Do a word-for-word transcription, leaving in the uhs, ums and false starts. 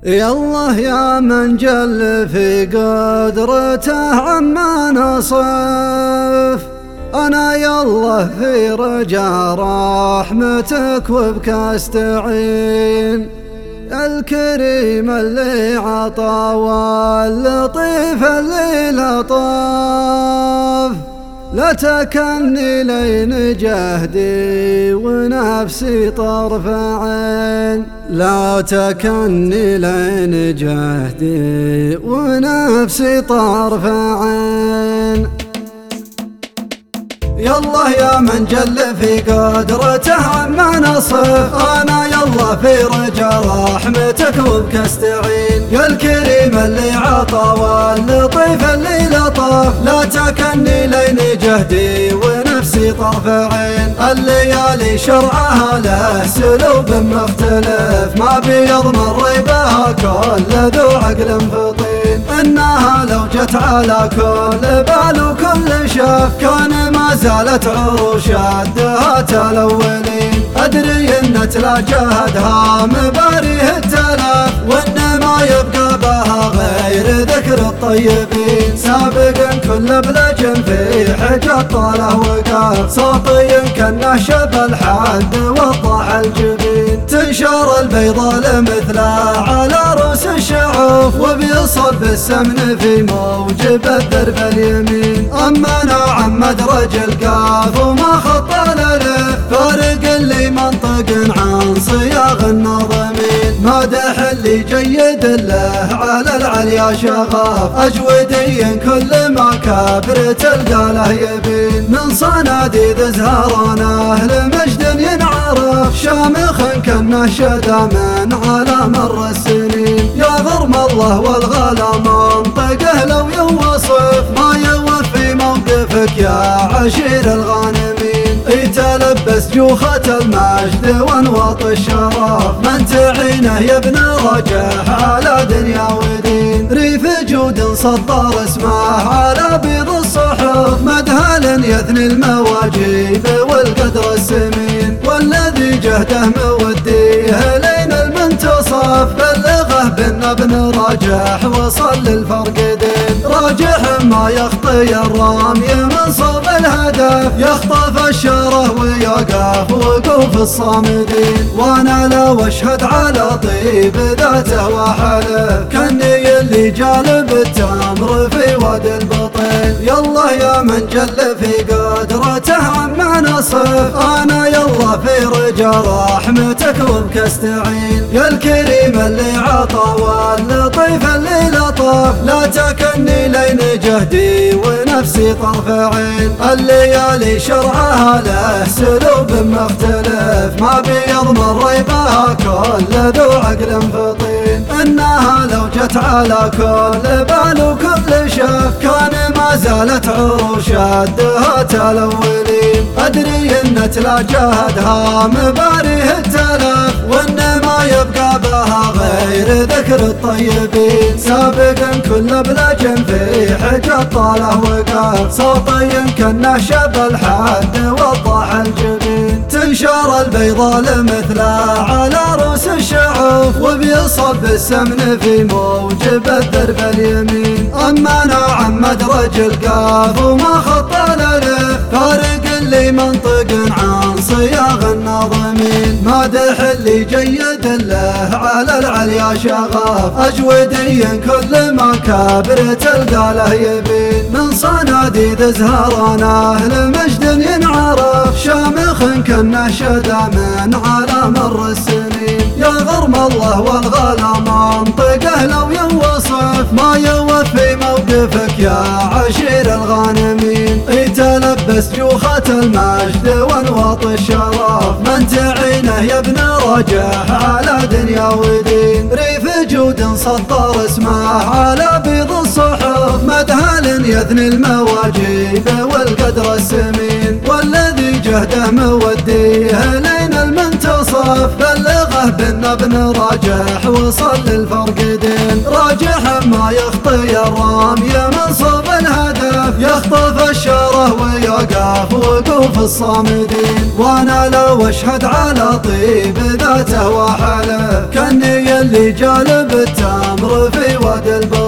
يا الله يا من جل في قدرته عما نصف، أنا يا الله في رجاء رحمتك وبك أستعين. الكريم اللي عطى واللطيف اللي لطف، لا تكلني لين جهدي ونفسي طرف عين، لا تكلني لين جهدي ونفسي طرف عين. يا الله يا من جل في قدرته عما نصف، أنا يا الله في رجاء رحمتك وبك استعين. يا الكريم اللي عطى واللطيف اللي لطف، لا تكلني لين جهدي ونفسي طرف عين. الليالي شرعها له سلوب مختلف، ما بيضمن ريبها كل ذو عقل فطين. إنها لو جت على كل بال وكل شاف، كان ما زالت عروش الدهات الأولين. أدري إن تلاجهدها مباريه التلاف، وإن ما يبقى بها غير ذكر الطيبين. سابق كل بلج في حجة طاله وقاف، صوتي كأنه شب الحد وضح الجبين. تنشر البيضاء لمثله على رؤوس الشعوف، وبيصب السمن في موجب الدرب اليمين. أما نوع مدرج القاف وما خط الألف، فارق اللي منطق عن صياغ النظمين. مادح اللي جيد له على العليا شغاف، أجودي كل ما كبر تلقى له يبين. من صناديد زهرانه لمجد ينعرف، شامخ كأنه شدا من على مر السنين. يا غرم الله والغلا منطقه لو يوصف، ما يوفي موقفك يا عشير الغانمين. يتلبس جوخة المجد وانواط الشرف، من تعينه يا ابن رجح على دنيا ودين. ريف جود سطر اسمه على بيض الصحف، مدهل يثني المواجيب والقدر السمين. والذي جهده موديه لين المنتصف، بلغه بن ابن راجح وصل للفرق دين. راجح ما يخطي الرامي من صوب الهدف، يخطف الشره ويقف وقوف الصامدين. وانا لو اشهد على طيب ذاته وحلف، كني اللي جالب التمر في واد البطين. يا الله يا من جل في قدرته عما نصف، انا يا الله في رجاء رحمتك وبك استعين. يا الكريم اللي عطى واللطيف اللي لطف، لا تكلني لين جهدي ونفسي طرف عين. الليالي شرعها له سلوب مختلف، ما بيضمن ريبها كل ذو عقل فطين. إنها لو جت على كل بال وكل شاف، كان ما زالت عروش الدهات الأولين. أدري إن تلاجهدها مباريه التلاف، وإن ما يبقى بها غير ذكر الطيبين. سابق كل بلج في حجة طاله وقاف، صوتي كأنه شب الحد وضح الجبين. تنشر البيضاء لمثله على رؤوس الشعوف، وبيصب السمن في موجب الدرب اليمين. أما نوع مدرج القاف وما خط الألف، فارق اللي منطق عن صياغ النظمين. مادح اللي جيد له على العليا شغاف، أجودي كل ما كبر تلقى له يبين. من صناديد زهرانه لمجد ينعرف، شامخ كأنه شدا من على مر السنين. يا غرم الله والغلا منطقه لو يوصف، ما يوفي موقفك يا عشير الغانمين. يتلبس جوخة المجد وانواط الشرف، من تعينه يا ابن رجح على دنيا ودين. ريف جود سطر اسمه على بيض الصحف، مدهل يثني المواجيب والقدر السمين. والذي جهده موديه لين المنتصف، بلغه بن ابن راجح وصل للفرق دين. راجح ما يخطي الرامي من صوب الهدف، يخطف بشره ويقف وقوف الصامدين. وانا لو اشهد على طيب ذاته وحاله كاني اللي جالب التمر في وادي البر.